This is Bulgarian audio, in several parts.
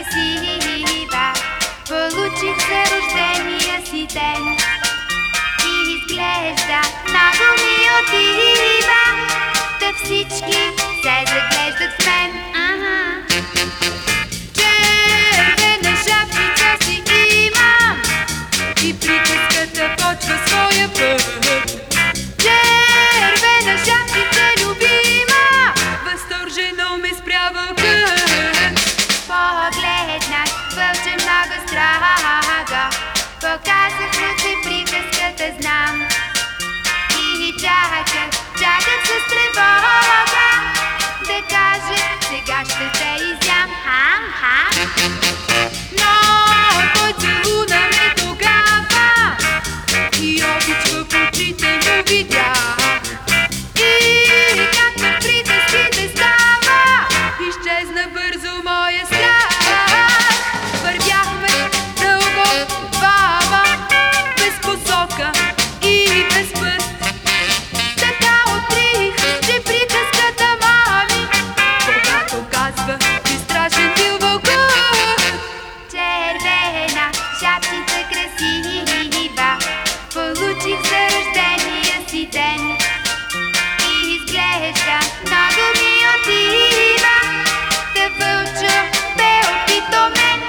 красива, получих за рождения си ден. И изглежда много ми отива, да всички се заглеждат в мен. Червена шапчица си имам и приказката почва своя път. Червена шапчица любима, възторжено ме спря вълкът. Погледнах вълче много страга, показах му, че приказката знам. И чаках с тревога да каже, сега ще те изям. Но той целуна ме тогава и обич в очите му видя. И както приказките става, изчезна бързо моя страх. Вървяхме дълго двама, без посока и без път. Така открих, че приказката мами, когато казва, че страшен бил вълкът. Червена шапчица красива, получих за рождения си ден. И изглежда много ми отива, да вълчо бе опитомен.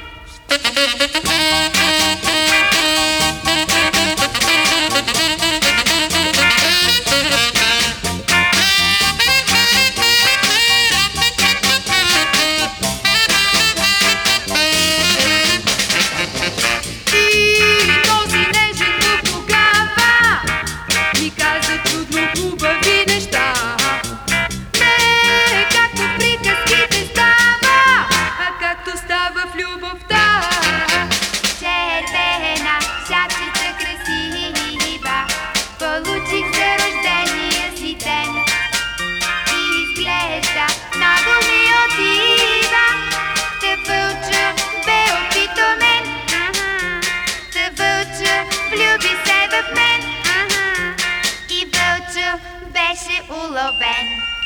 Червена шапчица красива, получих за рождения си ден. И изглежда много ми отива, да вълчо бе опитомен. Да вълчо влюби се в мен. И вълчо беше уловен.